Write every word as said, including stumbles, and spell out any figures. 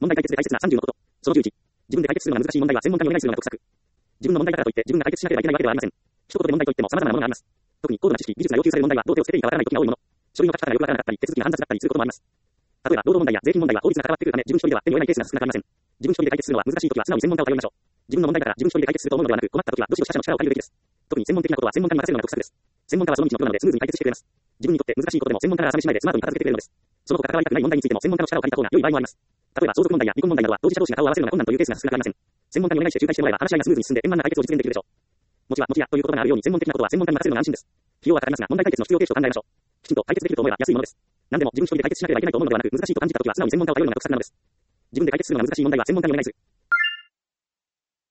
問題解決で大切なさんじゅうのこと。そのじゅういち。自分で解決するのが難しい問題は専門家にお願いするのが得策。自分の問題だからといって自分が解決しなければいけないわけではありません。一言で問題といっても様々なものがあります。特に高度な知識、技術が要求される問題は、どう手をつけていいかわからない時が多いもの。書類の書き方がよくわからなかったり、手続きが煩雑だったりすることもあります。例えば、労働問題や税金問題は法律が関わってくるため、自分一人では手に負えないケースが少なくありません。自分一人で解決するのは難しい時は素直に専門家を頼りましょう。自分の問題だから自分一人で解決すると思うのではなく、困った時はどしどし他者の力を借りるべきです。特に専門的なことは専門家に任せるのが得策です。専門家はその道のプロなのでスムーズに解決してくれます。自分にとって難しいことでも専門家が朝飯前でスマートに片付けてくれるのです。その他関わりたくない問題についても専門家の力を借りた方が良い場合もあります。例えば相続問題や離婚問題などは当事者同士が顔を合わせるのが困難というケースが少なくありません。専門家にお願いして仲介してもらえば話し合いがスムーズに進んで円満な解決を実現できるでしょう。もちは、もちやという言葉があるように専門的なことは専門家に任せるのが安心です。費用はかかりますが、問題解決の必要経費を考えましょう。きちんと解決できると思えば安いものです。何でも自分一人で解決しなければいけないと思うのではなく、難しいと感じたときは素直に専門家を頼るのが得策なのです。自分で解決するのが難しい問題は専門家にお願いする。